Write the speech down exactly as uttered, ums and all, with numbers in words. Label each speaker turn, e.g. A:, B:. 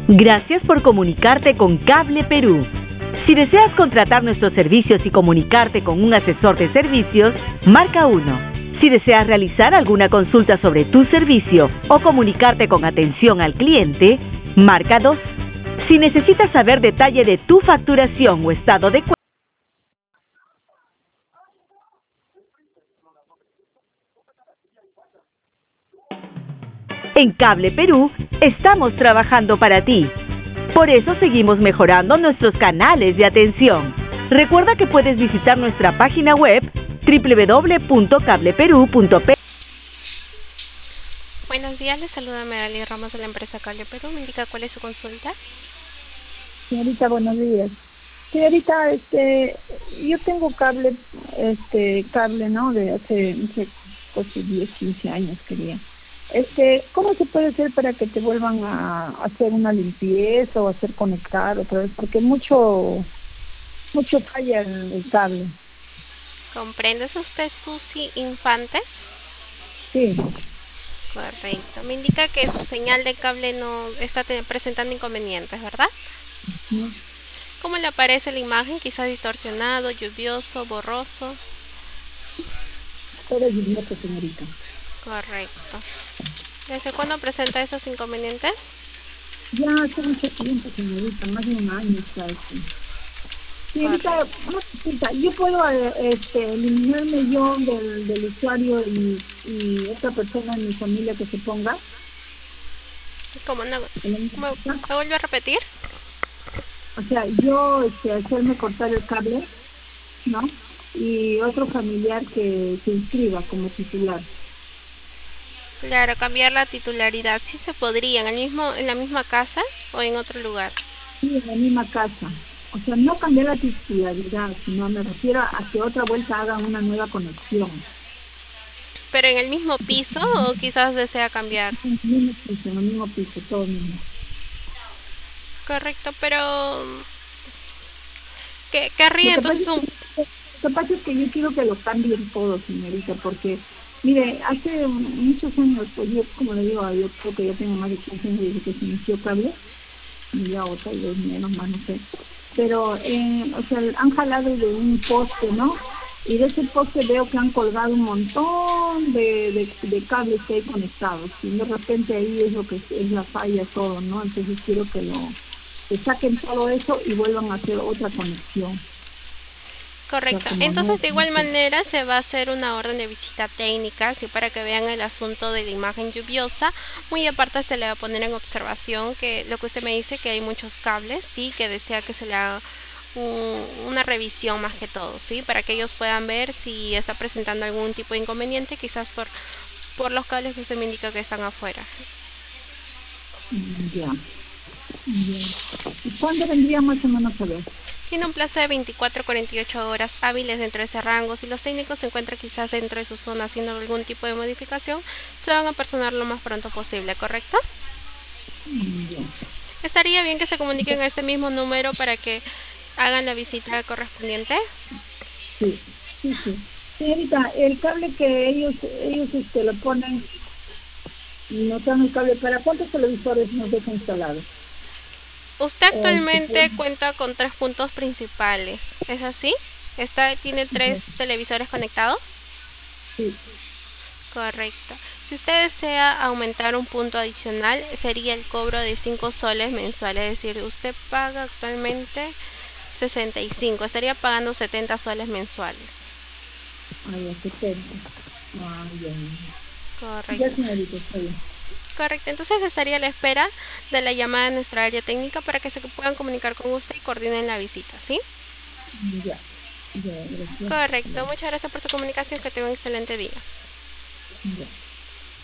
A: Gracias por comunicarte con Cable Perú. Si deseas contratar nuestros servicios y comunicarte con un asesor de servicios, marca uno. Si deseas realizar alguna consulta sobre tu servicio o comunicarte con atención al cliente, marca dos. Si necesitas saber detalle de tu facturación o estado de cuenta, en Cable Perú estamos trabajando para ti. Por eso seguimos mejorando nuestros canales de atención. Recuerda que puedes visitar nuestra página web doble u doble u doble u punto cable perú punto pe.
B: Buenos días, les saluda Merali Ramos de la empresa Cable Perú. ¿Me indica cuál es su consulta?
C: Señorita, buenos días. Señorita, este, yo tengo cable, este, cable, ¿no? De hace, no sé, casi diez, quince años quería. Este, ¿cómo se puede hacer para que te vuelvan a hacer una limpieza o hacer conectar otra vez? Porque mucho, mucho falla el, el cable.
B: ¿Comprende? ¿Es usted Susi Infantes?
C: Sí.
B: Correcto. Me indica que su señal de cable no está te- presentando inconvenientes, ¿verdad?
C: ¿No?
B: ¿Cómo le aparece la imagen? Quizás distorsionado, lluvioso, borroso.
C: Todo lluvioso, señorita.
B: Correcto. ¿Desde cuándo presenta esos inconvenientes?
C: Ya hace mucho tiempo, señorita, más de un año está esto. Señorita,
B: Correcto.
C: una cosita, yo puedo eh, este, eliminarme yo del, del usuario y, y otra persona en mi familia que se ponga.
B: ¿Cómo no?
C: En la
B: ¿Me,
C: misma casa.
B: me vuelve a repetir?
C: O sea, yo este, hacerme cortar el cable, ¿no? Y otro familiar que se inscriba como titular.
B: Claro, cambiar la titularidad. Sí se podría, en el mismo, en la misma casa o en otro lugar.
C: Sí, en la misma casa. O sea, no cambiar la titularidad, sino me refiero a que otra vuelta hagan una nueva conexión.
B: ¿Pero en el mismo piso o quizás desea cambiar?
C: En el mismo piso, en el mismo piso, todo mismo.
B: Correcto, pero ¿qué
C: Lo
B: querría
C: que pasa
B: entonces
C: es
B: un...
C: que, lo que pasa es que yo quiero que lo cambien todo, señorita, porque, mire, hace muchos años, pues yo, como le digo, yo creo que ya tengo más de quince años desde que se inició cable, y ya otra y dos menos más, no sé. Pero, eh, o sea, han jalado de un poste, ¿no? Y de ese poste veo que han colgado un montón de, de, de cables que hay conectados. Y de repente ahí es lo que es la falla todo, ¿no? Entonces quiero que lo que saquen todo eso y vuelvan a hacer otra conexión. O sea,
B: Correcto.
C: como
B: Entonces,
C: no,
B: de
C: no
B: igual
C: sé.
B: manera, se va a hacer una orden de visita técnica, así para que vean el asunto de la imagen lluviosa. Muy aparte, se le va a poner en observación que lo que usted me dice, que hay muchos cables, sí, que desea que se le haga un- una revisión más que todo, sí, para que ellos puedan ver si está presentando algún tipo de inconveniente, quizás por, por los cables que usted me indica que están afuera.
C: Mm, ya, ya. ¿Y cuándo vendría más o menos a ver?
B: Tiene un plazo de veinticuatro a cuarenta y ocho horas hábiles dentro de ese rango. Si los técnicos se encuentran quizás dentro de su zona haciendo algún tipo de modificación, se van a personar lo más pronto posible, ¿correcto?
C: Mm, ya.
B: Estaría bien que se comuniquen a este mismo número para que hagan la visita correspondiente.
C: Sí, sí, sí. Señorita, el cable que ellos, ellos este, lo ponen, no dan el cable, ¿para cuántos televisores nos deja instalado?
B: Usted
C: O el que puede-
B: actualmente cuenta con tres puntos principales, ¿es así? Está, tiene tres
C: ya,
B: televisores conectados.
C: sí,
B: Correcto. Si usted desea aumentar un punto adicional, sería el cobro de cinco soles mensuales. Es decir, usted paga actualmente sesenta y cinco, estaría pagando setenta soles mensuales.
C: ah, ya, setenta. Ah, ya, ya. Ya,
B: Correcto.
C: señorita, está bien.
B: Correcto. Entonces estaría a la espera de la llamada de nuestra área técnica para que se puedan comunicar con usted y coordinen la visita, ¿sí?
C: Ya, ya, gracias.
B: Correcto.
C: Ya,
B: Muchas gracias por su comunicación. Que tenga un excelente día.
C: ya.